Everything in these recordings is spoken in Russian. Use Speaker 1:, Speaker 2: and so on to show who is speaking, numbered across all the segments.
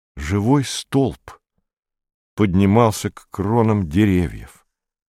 Speaker 1: живой столб поднимался к кронам деревьев.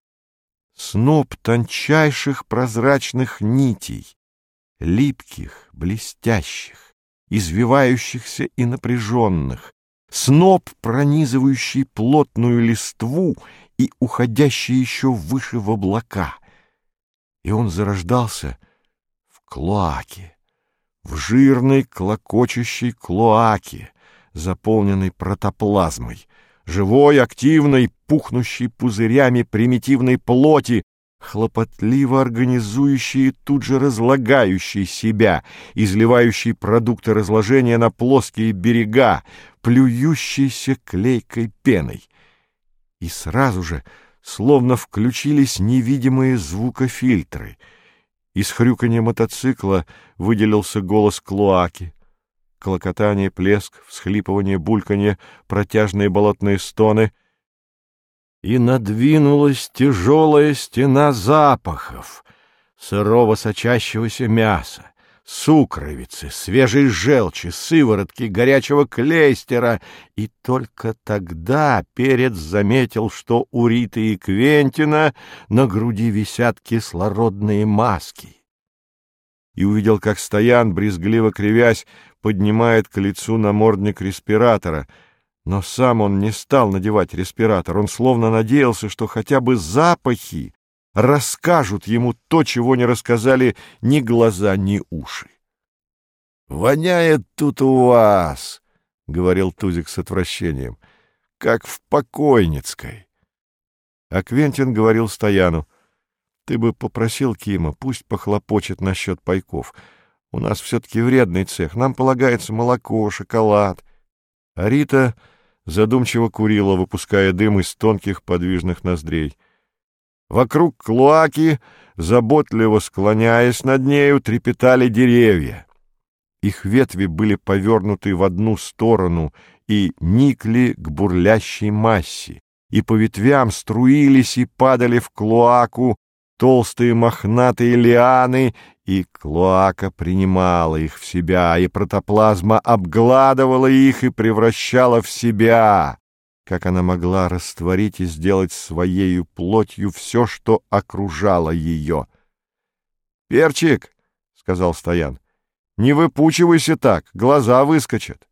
Speaker 1: Сноп тончайших прозрачных нитей, липких, блестящих, извивающихся и напряженных, сноп, пронизывающий плотную листву и уходящий еще выше в облака. И он зарождался в клоаке, в жирной клокочущей клоаке, заполненной протоплазмой, живой, активной, пухнущей пузырями примитивной плоти, хлопотливо организующей и тут же разлагающей себя, изливающей продукты разложения на плоские берега, плюющейся клейкой пеной. И сразу же словно включились невидимые звукофильтры. Из хрюканья мотоцикла выделился голос клоаки. Клокотание, плеск, всхлипывание, бульканье, протяжные болотные стоны. И надвинулась тяжелая стена запахов, сырого сочащегося мяса, сукровицы, свежей желчи, сыворотки, горячего клейстера. И только тогда Перец заметил, что у Риты и Квентина на груди висят кислородные маски. И увидел, как Стоян, брезгливо кривясь, поднимает к лицу намордник респиратора. Но сам он не стал надевать респиратор. Он словно надеялся, что хотя бы запахи расскажут ему то, чего не рассказали ни глаза, ни уши. — Воняет тут у вас, — говорил Тузик с отвращением, — как в покойницкой. А Квентин говорил Стояну: — Ты бы попросил Кима, пусть похлопочет насчет пайков. У нас все-таки вредный цех, нам полагается молоко, шоколад. А Рита задумчиво курила, выпуская дым из тонких подвижных ноздрей. Вокруг клоаки, заботливо склоняясь над нею, трепетали деревья. Их ветви были повернуты в одну сторону и никли к бурлящей массе, и по ветвям струились и падали в клоаку толстые мохнатые лианы, и клоака принимала их в себя, и протоплазма обгладывала их и превращала в себя, как она могла растворить и сделать своею плотью все, что окружало ее. — Перчик, — сказал Стоян, — не выпучивайся так, глаза выскочат.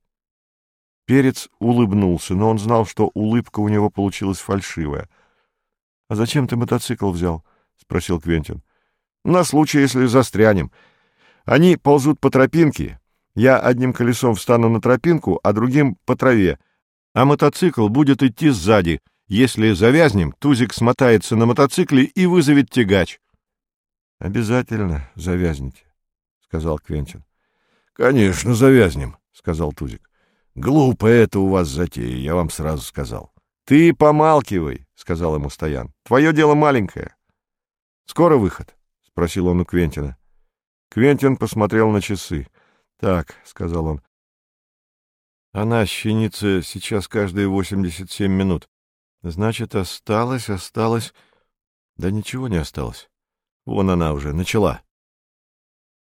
Speaker 1: Перец улыбнулся, но он знал, что улыбка у него получилась фальшивая. — А зачем ты мотоцикл взял? — спросил Квентин. — На случай, если застрянем. Они ползут по тропинке. Я одним колесом встану на тропинку, а другим — по траве. А мотоцикл будет идти сзади. Если завязнем, Тузик смотается на мотоцикле и вызовет тягач. — Обязательно завязнете, — сказал Квентин. — Конечно, завязнем, — сказал Тузик. — Глупая это у вас затея, я вам сразу сказал. — Ты помалкивай, — сказал ему Стоян. — Твое дело маленькое. — Скоро выход? — спросил он у Квентина. Квентин посмотрел на часы. — Так, — сказал он. — Она щенится сейчас каждые 87 минут. Значит, осталось... Да ничего не осталось. Вон она уже начала.